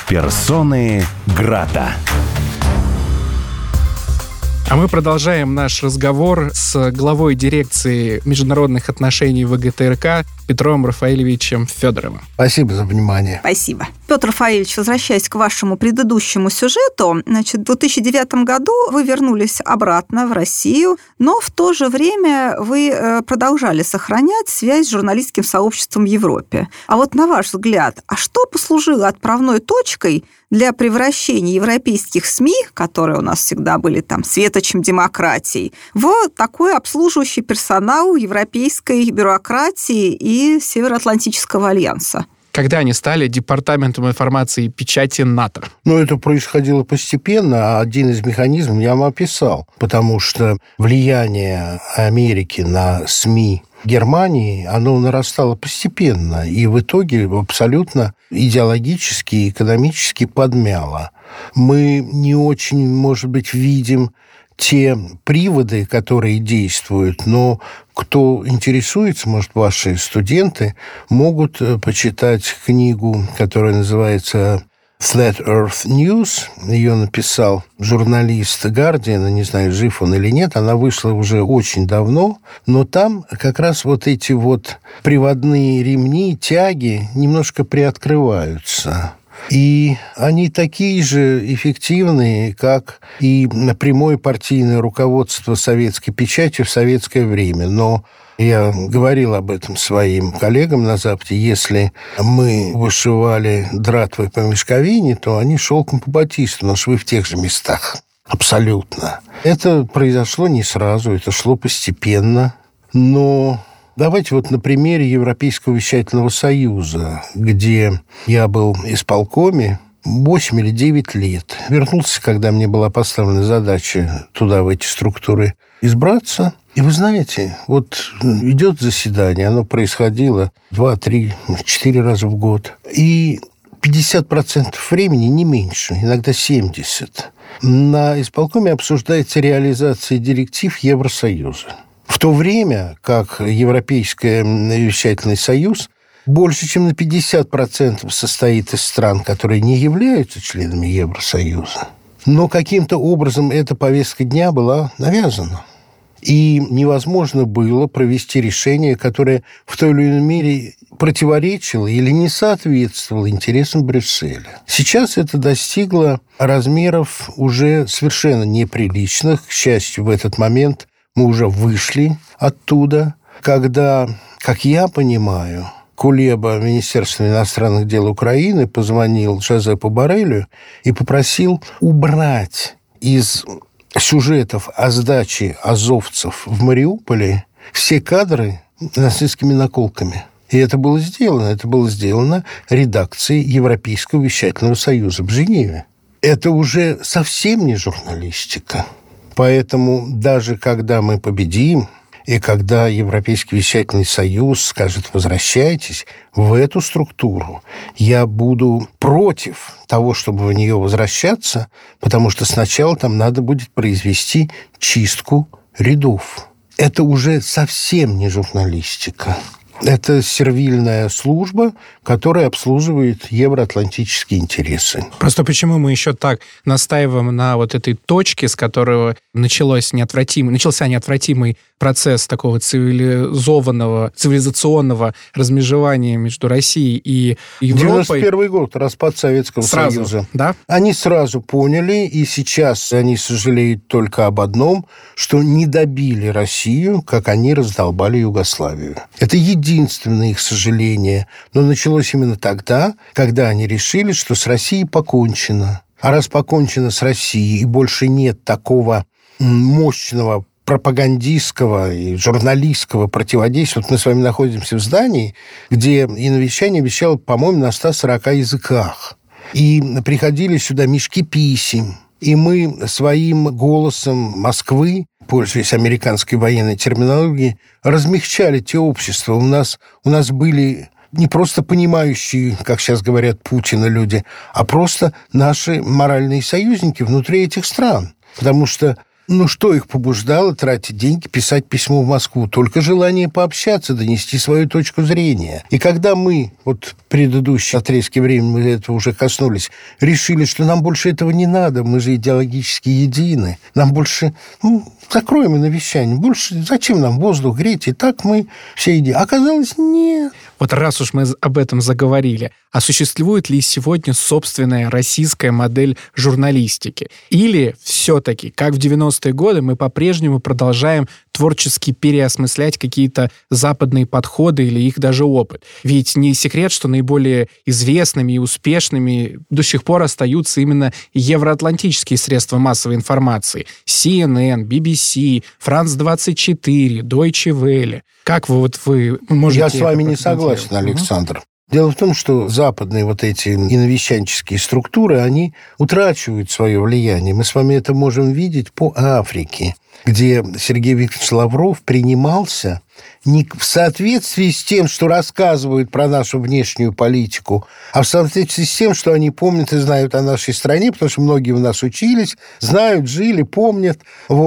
Персоны Грата. А мы продолжаем наш разговор с главой дирекции международных отношений ВГТРК Петром Рафаэльевичем Федоровым. Спасибо за внимание. Спасибо. Петр Рафаэльевич, возвращаясь к вашему предыдущему сюжету, в 2009 году вы вернулись обратно в Россию, но в то же время вы продолжали сохранять связь с журналистским сообществом в Европе. А вот на ваш взгляд, что послужило отправной точкой для превращения европейских СМИ, которые у нас всегда были там светочем демократии, в такой обслуживающий персонал европейской бюрократии и Североатлантического альянса? Когда они стали департаментом информации и печати НАТО? Это происходило постепенно, а один из механизмов я вам описал, потому что влияние Америки на СМИ Германии, оно нарастало постепенно и в итоге абсолютно идеологически и экономически подмяло. Мы не очень, может быть, видим те приводы, которые действуют, но кто интересуется, может, ваши студенты могут почитать книгу, которая называется Flat Earth News. Ее написал журналист Guardian, не знаю, жив он или нет. Она вышла уже очень давно, но там как раз вот эти вот приводные ремни, тяги немножко приоткрываются. И они такие же эффективные, как и прямое партийное руководство советской печатью в советское время. Но я говорил об этом своим коллегам на Западе. Если мы вышивали дратвой по мешковине, то они шелком по батисту, но швы в тех же местах. Абсолютно. Это произошло не сразу, это шло постепенно. Но давайте вот на примере Европейского вещательного союза, где я был исполкоме 8 или 9 лет. Вернулся, когда мне была поставлена задача туда, в эти структуры, избраться. И вы знаете, вот идет заседание, оно происходило 2, 3, 4 раза в год. И 50% времени, не меньше, иногда 70%, на исполкоме обсуждается реализация директив Евросоюза. В то время как Европейский вещательный союз больше чем на 50% состоит из стран, которые не являются членами Евросоюза. Но каким-то образом эта повестка дня была навязана. И невозможно было провести решение, которое в той или иной мере противоречило или не соответствовало интересам Брюсселя. Сейчас это достигло размеров уже совершенно неприличных. К счастью, в этот момент мы уже вышли оттуда, когда, как я понимаю, Кулеба Министерства иностранных дел Украины позвонил Жозепу Борреллю и попросил убрать из сюжетов о сдаче азовцев в Мариуполе все кадры нацистскими наколками. И это было сделано. Это было сделано редакцией Европейского вещательного союза в Женеве. Это уже совсем не журналистика. Поэтому даже когда мы победим, и когда Европейский вещательный союз скажет «возвращайтесь в эту структуру», я буду против того, чтобы в нее возвращаться, потому что сначала там надо будет произвести чистку рядов. Это уже совсем не журналистика. Это сервильная служба, которая обслуживает евроатлантические интересы. Просто почему мы еще так настаиваем на вот этой точке, с которого начался неотвратимый процесс такого цивилизационного размежевания между Россией и Европой. 91 год, распад Советского Союза. Да? Они сразу поняли, и сейчас они сожалеют только об одном, что не добили Россию, как они раздолбали Югославию. Это единственное их сожаление. Но началось именно тогда, когда они решили, что с Россией покончено. А раз покончено с Россией, и больше нет такого мощного пропагандистского и журналистского противодействия. Вот мы с вами находимся в здании, где иновещание вещало, по-моему, на 140 языках. И приходили сюда мешки писем. И мы своим голосом Москвы, пользуясь американской военной терминологией, размягчали те общества. У нас были не просто понимающие, как сейчас говорят, Путина люди, а просто наши моральные союзники внутри этих стран. Потому что Ну, что их побуждало тратить деньги, писать письмо в Москву? Только желание пообщаться, донести свою точку зрения. И когда мы, вот в предыдущем отрезке времени мы этого уже коснулись, решили, что нам больше этого не надо, мы же идеологически едины, нам больше, закроем и навещание, больше зачем нам воздух греть, и так мы все едины. Оказалось, нет. Вот раз уж мы об этом заговорили, а существует ли сегодня собственная российская модель журналистики? Или все-таки, как в 90-е годы, мы по-прежнему продолжаем творчески переосмыслять какие-то западные подходы или их даже опыт? Ведь не секрет, что наиболее известными и успешными до сих пор остаются именно евроатлантические средства массовой информации. CNN, BBC, France 24, Deutsche Welle. Как вы можете... Я с вами не согласен, Александр. Дело в том, что западные вот эти иновещанческие структуры, они утрачивают свое влияние. Мы с вами это можем видеть по Африке, где Сергей Викторович Лавров принимался не в соответствии с тем, что рассказывают про нашу внешнюю политику, а в соответствии с тем, что они помнят и знают о нашей стране, потому что многие у нас учились, знают, жили, помнят.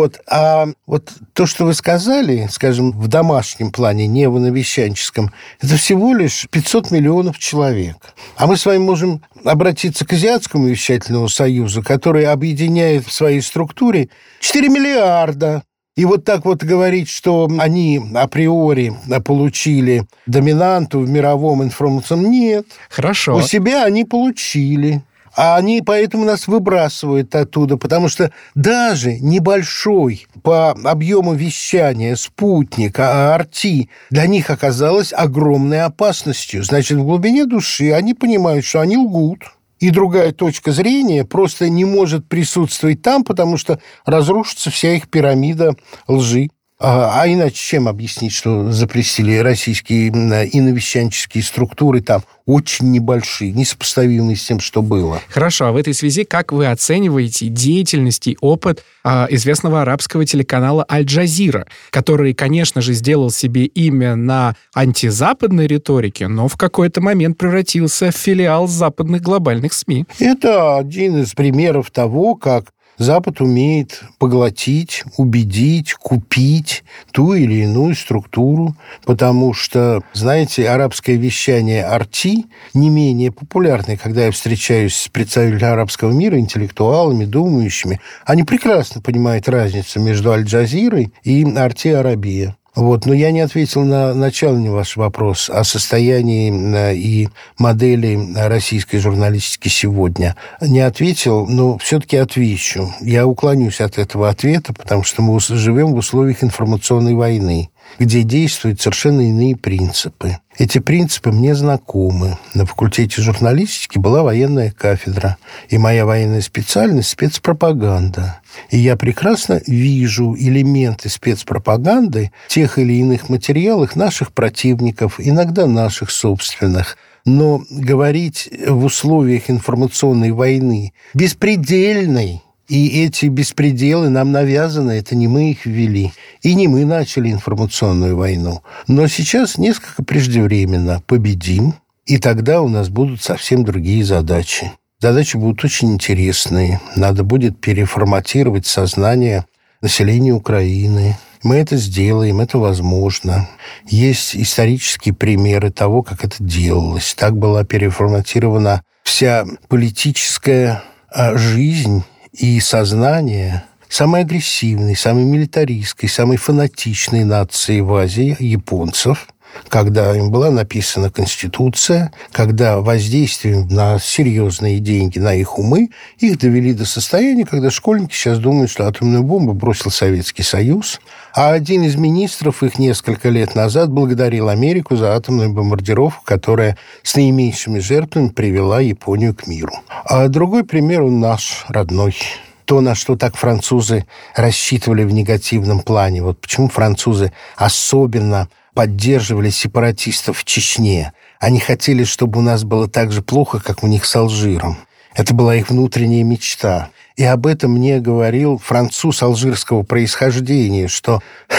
А вот то, что вы сказали, скажем, в домашнем плане, не в иновещанческом, это всего лишь 500 миллионов человек. А мы с вами можем обратиться к Азиатскому вещательному союзу, который объединяет в своей структуре 4 миллиарда. И вот так вот говорить, что они априори получили доминанту в мировом информационном... Нет. Хорошо. У себя они получили. А они поэтому нас выбрасывают оттуда, потому что даже небольшой по объему вещания спутник, RT, для них оказалась огромной опасностью. Значит, в глубине души они понимают, что они лгут. И другая точка зрения просто не может присутствовать там, потому что разрушится вся их пирамида лжи. А иначе чем объяснить, что запрестили российские иновещанческие структуры там очень небольшие, несопоставимые с тем, что было? Хорошо, а в этой связи как вы оцениваете деятельность и опыт известного арабского телеканала «Аль-Джазира», который, конечно же, сделал себе имя на антизападной риторике, но в какой-то момент превратился в филиал западных глобальных СМИ? Это один из примеров того, как Запад умеет поглотить, убедить, купить ту или иную структуру, потому что, знаете, арабское вещание RT не менее популярное. Когда я встречаюсь с представителями арабского мира, интеллектуалами, думающими, они прекрасно понимают разницу между Аль-Джазирой и RT Арабия. Но я не ответил на начальный ваш вопрос о состоянии и модели российской журналистики сегодня. Не ответил, но все-таки отвечу. Я уклонюсь от этого ответа, потому что мы живем в условиях информационной войны, где действуют совершенно иные принципы. Эти принципы мне знакомы. На факультете журналистики была военная кафедра, и моя военная специальность – спецпропаганда. И я прекрасно вижу элементы спецпропаганды в тех или иных материалах наших противников, иногда наших собственных. Но говорить в условиях информационной войны беспредельной, и эти беспределы нам навязаны, это не мы их ввели, и не мы начали информационную войну. Но сейчас несколько преждевременно победим, и тогда у нас будут совсем другие задачи. Задачи будут очень интересные. Надо будет переформатировать сознание населения Украины. Мы это сделаем, это возможно. Есть исторические примеры того, как это делалось. Так была переформатирована вся политическая жизнь и сознание самой агрессивной, самой милитаристской, самой фанатичной нации в Азии, японцев, когда им была написана Конституция, когда воздействием на серьезные деньги, на их умы, их довели до состояния, когда школьники сейчас думают, что атомную бомбу бросил Советский Союз, а один из министров их несколько лет назад благодарил Америку за атомную бомбардировку, которая с наименьшими жертвами привела Японию к миру. А другой пример, он наш, родной. То, на что так французы рассчитывали в негативном плане. Почему французы особенно поддерживали сепаратистов в Чечне. Они хотели, чтобы у нас было так же плохо, как у них с Алжиром. Это была их внутренняя мечта. И об этом мне говорил француз алжирского происхождения, что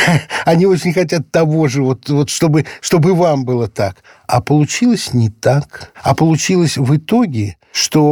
они очень хотят того же, чтобы вам было так. А получилось не так. А получилось в итоге, что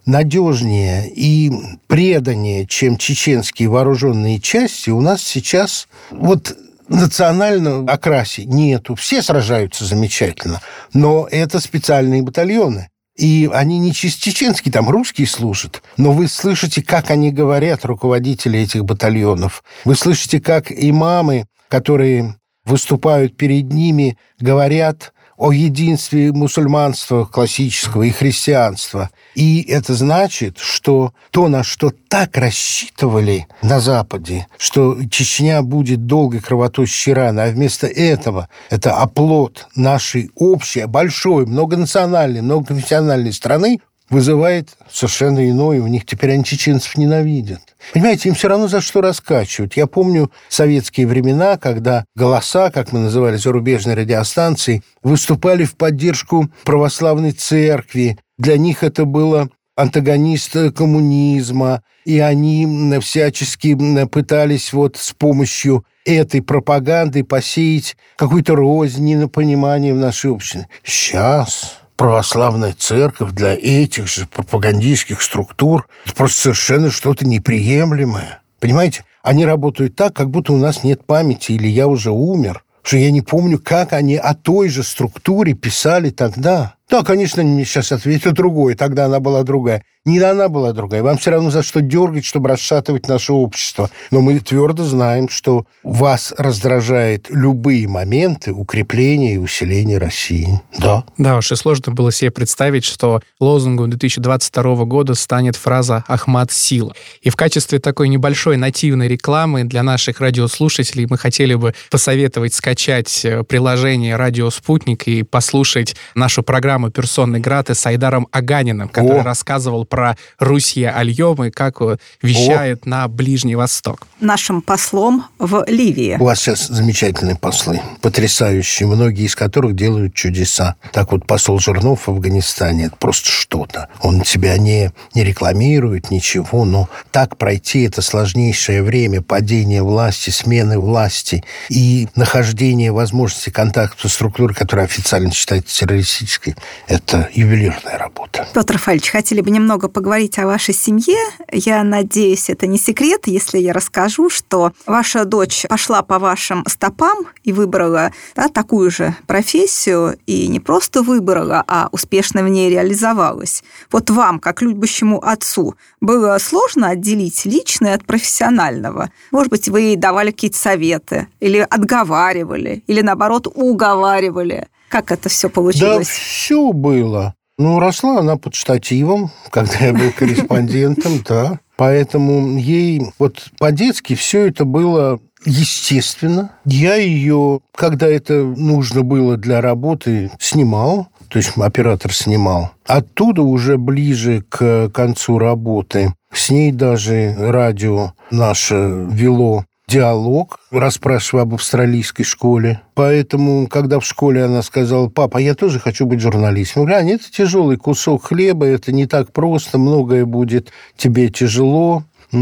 надежнее и преданнее, чем чеченские вооруженные части, у нас сейчас вот национального окрасе нету. Все сражаются замечательно, но это специальные батальоны. И они не чеченские, там русские служат. Но вы слышите, как они говорят, руководители этих батальонов. Вы слышите, как имамы, которые выступают перед ними, говорят о единстве мусульманства классического и христианства. И это значит, что то, на что так рассчитывали на Западе, что Чечня будет долгой кровоточащей раной, а вместо этого это оплот нашей общей, большой, многонациональной, многоконфессиональной страны, вызывает совершенно иное. У них теперь они чеченцев ненавидят. Понимаете, им все равно за что раскачивать. Я помню советские времена, когда голоса, как мы называли зарубежные радиостанции, выступали в поддержку православной церкви. Для них это было антагонист коммунизма, и они всячески пытались вот с помощью этой пропаганды посеять какую-то рознь, недопонимание в нашей обществе. Сейчас православная церковь для этих же пропагандистских структур – это просто совершенно что-то неприемлемое. Понимаете? Они работают так, как будто у нас нет памяти, или я уже умер, что я не помню, как они о той же структуре писали тогда. Да, конечно, они мне сейчас ответят другое, тогда она была другая. Не она была другая. Вам все равно за что дергать, чтобы расшатывать наше общество. Но мы твердо знаем, что вас раздражают любые моменты укрепления и усиления России. Да. Да уж, и сложно было себе представить, что лозунгом 2022 года станет фраза «Ахмат – сила». И в качестве такой небольшой нативной рекламы для наших радиослушателей мы хотели бы посоветовать скачать приложение «Радио Спутник» и послушать нашу программу «Персонный град» с Айдаром Аганиным, который рассказывал про Русья Альем и как вещает на Ближний Восток. Нашим послом в Ливии. У вас сейчас замечательные послы, потрясающие, многие из которых делают чудеса. Так вот, посол Жирнов в Афганистане – это просто что-то. Он себя не рекламирует, ничего, но так пройти это сложнейшее время падения власти, смены власти и нахождения возможности контакта со структурой, которая официально считается террористической, это ювелирная работа. Петр Рафаэльевич, хотели бы немного поговорить о вашей семье. Я надеюсь, это не секрет, если я расскажу, что ваша дочь пошла по вашим стопам и выбрала такую же профессию, и не просто выбрала, а успешно в ней реализовалась. Вот вам, как любящему отцу, было сложно отделить личное от профессионального? Может быть, вы ей давали какие-то советы, или отговаривали, или, наоборот, уговаривали? Как это все получилось? Да, все было. Росла она под штативом, когда я был корреспондентом, да. Поэтому ей вот по-детски все это было естественно. Я ее, когда это нужно было для работы, снимал, то есть оператор снимал. Оттуда уже ближе к концу работы с ней даже радио наше вело диалог, расспрашивая об австралийской школе. Поэтому, когда в школе она сказала: «Папа, я тоже хочу быть журналистом». Я говорю: «Нет, это тяжелый кусок хлеба, это не так просто, многое будет тебе тяжело,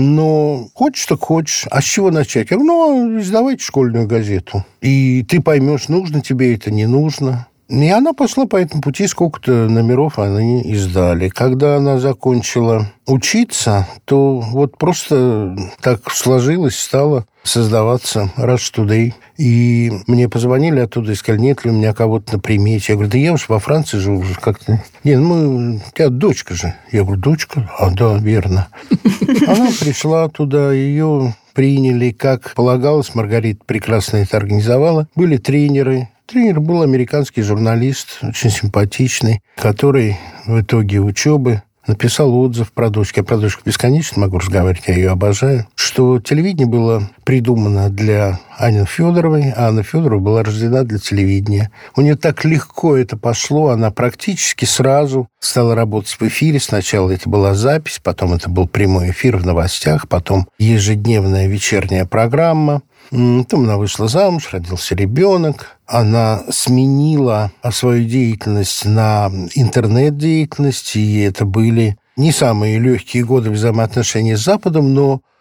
но хочешь так хочешь. А с чего начать?» Я говорю: издавайте школьную газету, и ты поймешь, нужно тебе это, не нужно». И она пошла по этому пути, сколько-то номеров они издали. Когда она закончила учиться, то вот просто так сложилось, стало создаваться Rush Today. И мне позвонили оттуда и сказали: нет ли у меня кого-то на примете. Я говорю: да я уж во Франции живу уже как-то. Нет, у тебя дочка же. Я говорю: дочка? А, да, верно. Она пришла туда, ее приняли, как полагалось. Маргарита прекрасно это организовала. Были тренеры. Тренер был американский журналист, очень симпатичный, который в итоге учебы написал отзыв про дочку. Я про дочку бесконечно могу разговаривать, я ее обожаю. Что телевидение было придумано для Анны Федоровой, а Анна Федорова была рождена для телевидения. У нее так легко это пошло, она практически сразу стала работать в эфире. Сначала это была запись, потом это был прямой эфир в новостях, потом ежедневная вечерняя программа. Потом она вышла замуж, родился ребенок. Она сменила свою деятельность на интернет-деятельность, и это были не самые легкие годы взаимоотношений с Западом, но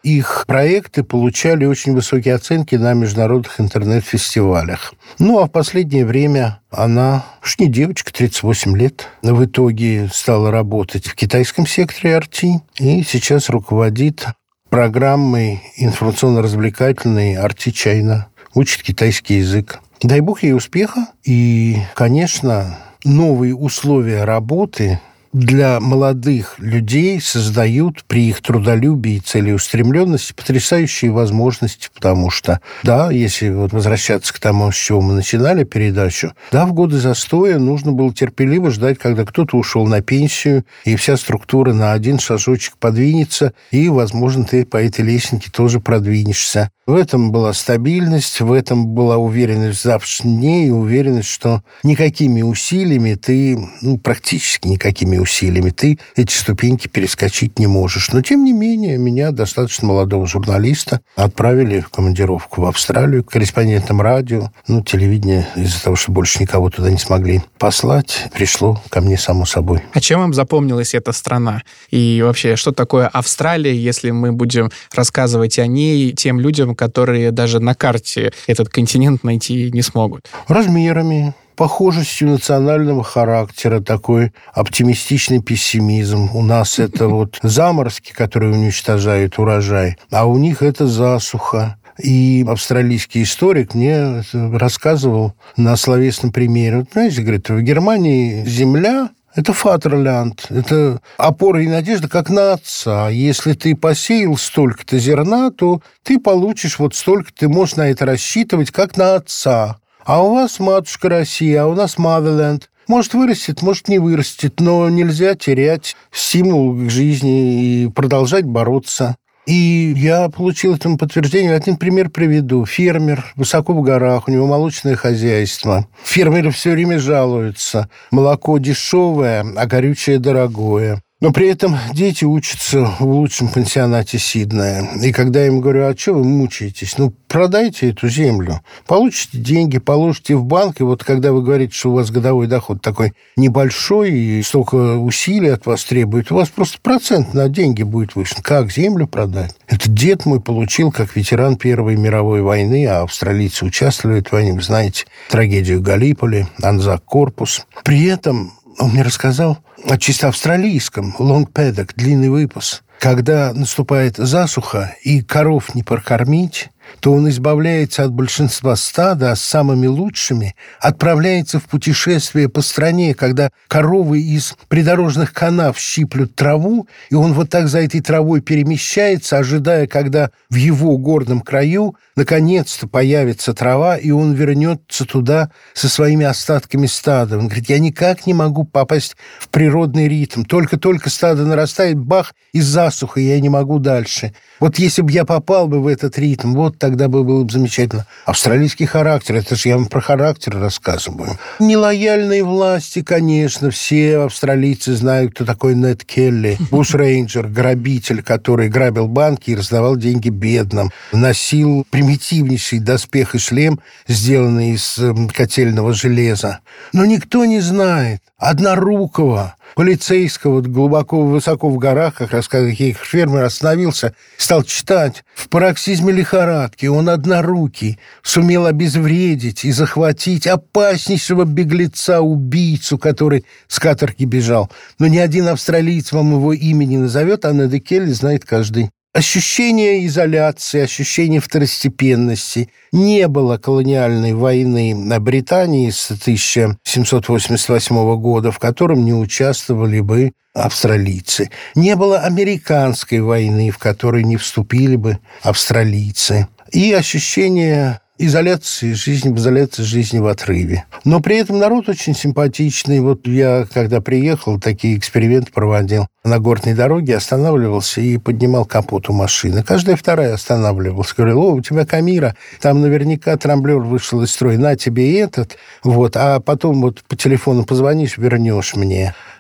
их проекты получали очень высокие оценки на международных интернет-фестивалях. Ну, а в последнее время она, уж не девочка, 38 лет, в итоге стала работать в китайском секторе RT и сейчас руководит программой информационно-развлекательной RT China, учит китайский язык. Дай бог ей успеха. И, конечно, новые условия работы для молодых людей создают при их трудолюбии и целеустремленности потрясающие возможности, потому что, да, если вот возвращаться к тому, с чего мы начинали передачу, да, в годы застоя нужно было терпеливо ждать, когда кто-то ушел на пенсию, и вся структура на один шажочек подвинется, и, возможно, ты по этой лестнике тоже продвинешься. В этом была стабильность, в этом была уверенность в завтрашнем дне и уверенность, что никакими усилиями ты, практически никакими усилиями, ты эти ступеньки перескочить не можешь. Но, тем не менее, меня, достаточно молодого журналиста, отправили в командировку в Австралию, корреспондентом радио. Телевидение, из-за того, что больше никого туда не смогли послать, пришло ко мне само собой. А чем вам запомнилась эта страна? И вообще, что такое Австралия, если мы будем рассказывать о ней тем людям, которые даже на карте этот континент найти не смогут? Размерами, похожестью национального характера, такой оптимистичный пессимизм. У нас это вот заморозки, которые уничтожают урожай, а у них это засуха. И австралийский историк мне рассказывал на словесном примере. Вот, знаете, говорит, в Германии земля — это фатерлянд, это опора и надежда, как на отца. Если ты посеял столько-то зерна, то ты получишь вот столько, ты можешь на это рассчитывать, как на отца. А у вас матушка Россия, а у нас motherland. Может, вырастет, может, не вырастет, но нельзя терять стимул к жизни и продолжать бороться. И я получил этому подтверждение. Один пример приведу. Фермер высоко в горах, у него молочное хозяйство. Фермеры все время жалуются. Молоко дешевое, а горючее дорогое. Но при этом дети учатся в лучшем пансионате Сиднея. И когда я им говорю, а что вы мучаетесь? Продайте эту землю, получите деньги, положите в банк. И вот когда вы говорите, что у вас годовой доход такой небольшой и столько усилий от вас требует, у вас просто процент на деньги будет выше. Как землю продать? Это дед мой получил как ветеран Первой мировой войны, а австралийцы участвовали в войне. Вы знаете трагедию Галлиполи, Анзак Корпус. При этом он мне рассказал о чисто австралийском long paddock, длинный выпас. Когда наступает засуха и коров не прокормить, то он избавляется от большинства стада, а с самыми лучшими отправляется в путешествие по стране, когда коровы из придорожных канав щиплют траву, и он вот так за этой травой перемещается, ожидая, когда в его горном краю наконец-то появится трава, и он вернется туда со своими остатками стада. Он говорит, я никак не могу попасть в природный ритм. Только-только стадо нарастает, бах, и засуха, и я не могу дальше. Вот если бы я попал бы в этот ритм, вот тогда бы было бы замечательно. Австралийский характер, это же я вам про характер рассказываю. Нелояльные власти, конечно, все австралийцы знают, кто такой Нед Келли, бушрейнджер, грабитель, который грабил банки и раздавал деньги бедным, носил примитивнейший доспех и шлем, сделанный из котельного железа. Но никто не знает однорукого полицейского глубоко, высоко в горах, как рассказывает фермер, остановился, стал читать. В пароксизме лихорадки он однорукий сумел обезвредить и захватить опаснейшего беглеца-убийцу, который с каторги бежал. Но ни один австралиец вам его имя не назовет, а Неда Келли знает каждый. Ощущение изоляции, ощущение второстепенности. Не было колониальной войны на Британии с 1788 года, в котором не участвовали бы австралийцы. Не было американской войны, в которой не вступили бы австралийцы. И ощущение изоляции жизни в отрыве. Но при этом народ очень симпатичный. Вот я, когда приехал, такие эксперименты проводил. На горной дороге останавливался и поднимал капот у машины. Каждая вторая останавливалась. Говорил, у тебя Камира, там наверняка трамблер вышел из строя, на тебе и этот. Вот, а потом вот по телефону позвонишь, вернешь мне.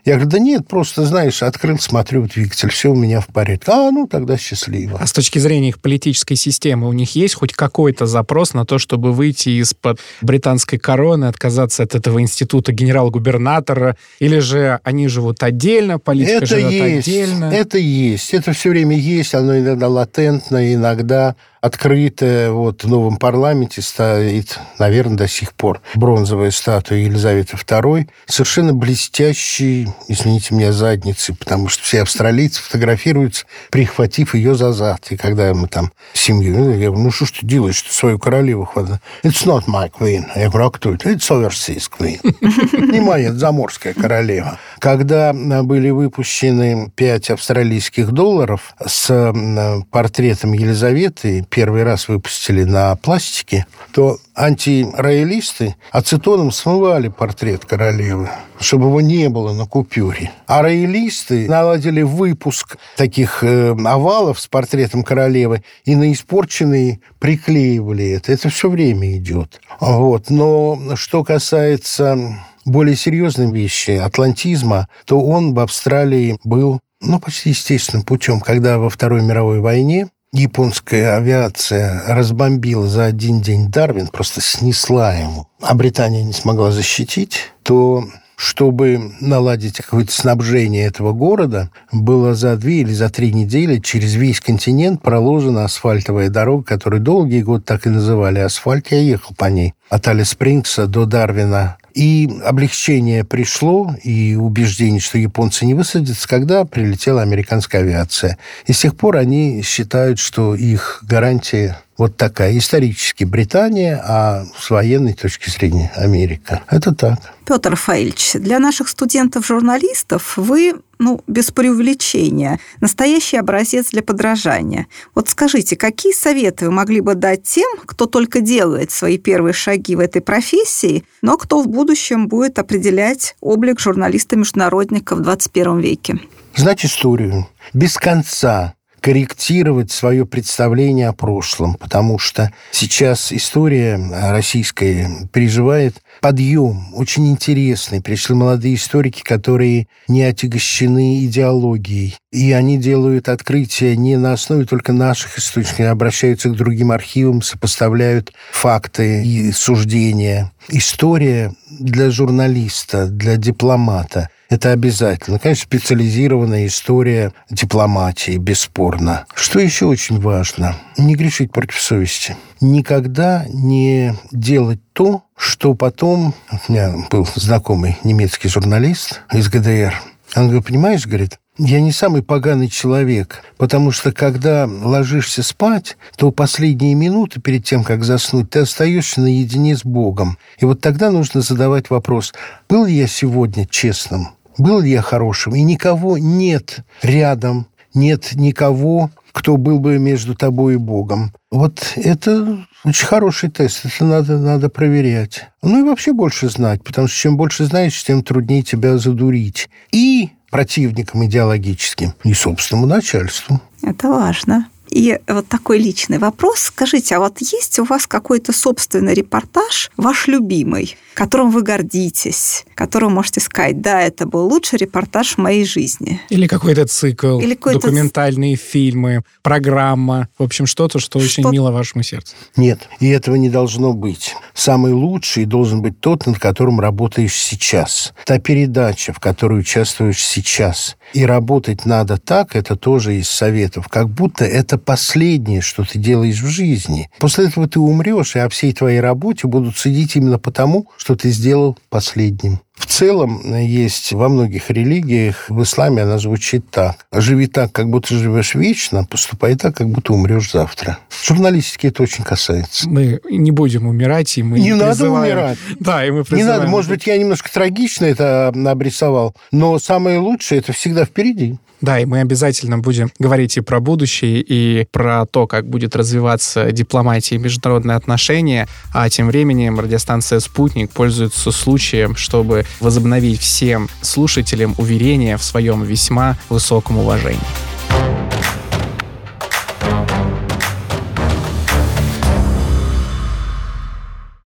Я говорю, да нет, просто, знаешь, открыл, смотрю, двигатель, все у меня в порядке. Тогда счастливо. А с точки зрения их политической системы, у них есть хоть какой-то запрос на то, чтобы выйти из-под британской короны, отказаться от этого института генерал-губернатора, или же они живут отдельно, политика живет отдельно? Это есть. Это все время есть. Оно иногда латентно, иногда открытое. Вот в новом парламенте стоит, наверное, до сих пор бронзовая статуя Елизаветы II. Совершенно блестящей, извините меня, задницей, потому что все австралийцы фотографируются, прихватив ее за зад. И когда мы там семью, я говорю, что ж ты делаешь, что свою королеву хватает? It's not my queen. Я говорю, а кто это? It's overseas queen. Не моя, это заморская королева. Когда были выпущены 5 австралийских долларов с портретом Елизаветы, первый раз выпустили на пластике, то антироялисты ацетоном смывали портрет королевы, чтобы его не было на купюре. А роялисты наладили выпуск таких овалов с портретом королевы и на испорченные приклеивали это. Это все время идет. Вот. Но что касается более серьезной вещи, атлантизма, то он в Австралии был, почти естественным путем, когда во Второй мировой войне японская авиация разбомбила за один день Дарвин, просто снесла ему, а Британия не смогла защитить, то чтобы наладить какое-то снабжение этого города, было за 2 или за 3 недели через весь континент проложена асфальтовая дорога, которую долгие годы так и называли асфальт. Я ехал по ней от Алис-Спрингса до Дарвина. И облегчение пришло, и убеждение, что японцы не высадятся, когда прилетела американская авиация. И с тех пор они считают, что их гарантия вот такая. Исторически Британия, а с военной точки зрения Америка. Это так. Петр Рафаэльевич, для наших студентов-журналистов вы, без преувеличения, настоящий образец для подражания. Вот скажите, какие советы вы могли бы дать тем, кто только делает свои первые шаги в этой профессии, но кто в будущем будет определять облик журналиста-международника в 21 веке? Знать историю. Без конца корректировать свое представление о прошлом, потому что сейчас история российская переживает подъем очень интересный. Пришли молодые историки, которые не отягощены идеологией, и они делают открытия не на основе только наших источников, а обращаются к другим архивам, сопоставляют факты и суждения. История для журналиста, для дипломата – это обязательно. Конечно, специализированная история дипломатии, бесспорно. Что еще очень важно? Не грешить против совести. Никогда не делать то, что потом... У меня был знакомый немецкий журналист из ГДР. Он говорит, понимаешь, говорит, я не самый поганый человек, потому что, когда ложишься спать, то последние минуты перед тем, как заснуть, ты остаешься наедине с Богом. И вот тогда нужно задавать вопрос, был ли я сегодня честным? Был ли я хорошим? И никого нет рядом, нет никого, кто был бы между тобой и Богом. Вот это очень хороший тест, это надо проверять. И вообще больше знать, потому что чем больше знаешь, тем труднее тебя задурить. И противникам идеологическим, и собственному начальству. Это важно. И вот такой личный вопрос. Скажите, а вот есть у вас какой-то собственный репортаж, ваш любимый, которым вы гордитесь, которым можете сказать, да, это был лучший репортаж в моей жизни? Или какой-то цикл, документальные фильмы, программа, в общем, что-то, что очень мило вашему сердцу. Нет, и этого не должно быть. Самый лучший должен быть тот, над которым работаешь сейчас. Та передача, в которой участвуешь сейчас. И работать надо так, это тоже из советов, как будто это последнее, что ты делаешь в жизни. После этого ты умрешь, и о всей твоей работе будут судить именно потому, что ты сделал последним. В целом, есть во многих религиях, в исламе она звучит так. Живи так, как будто живешь вечно, поступай так, как будто умрешь завтра. Журналистики это очень касается. Мы не будем умирать, и мы не надо умирать. Да, и мы призываем. Не надо, может быть, я немножко трагично это обрисовал, но самое лучшее это всегда впереди. Да, и мы обязательно будем говорить и про будущее, и про то, как будет развиваться дипломатия и международные отношения. А тем временем радиостанция «Спутник» пользуется случаем, чтобы возобновить всем слушателям уверение в своем весьма высоком уважении.